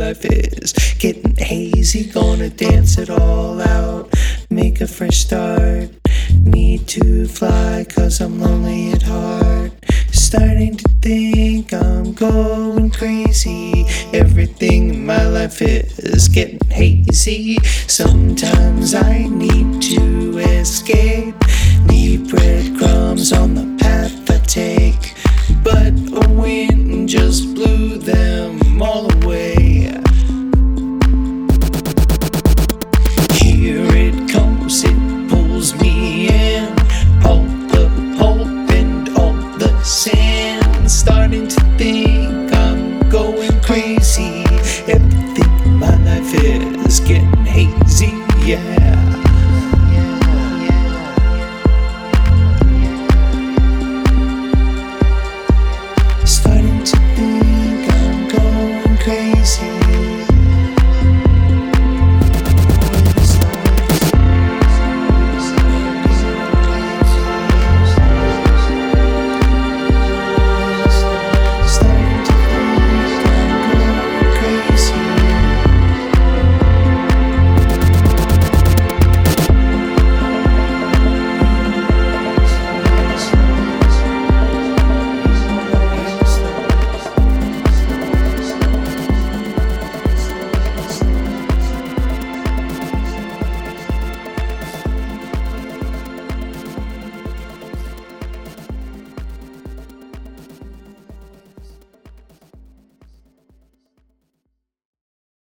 life is getting hazy. Gonna dance it all out, make a fresh start. Need to fly, cause I'm lonely at heart. Starting to think I'm going crazy. Everything in my life is getting hazy. Sometimes I need to escape, leave breadcrumbs on the path I take, but a wind just blew them all away. Here it comes, it pulls me in, all the pulp and all the sand. Starting to think I'm going crazy. Everything in my life is getting hazy, yeah.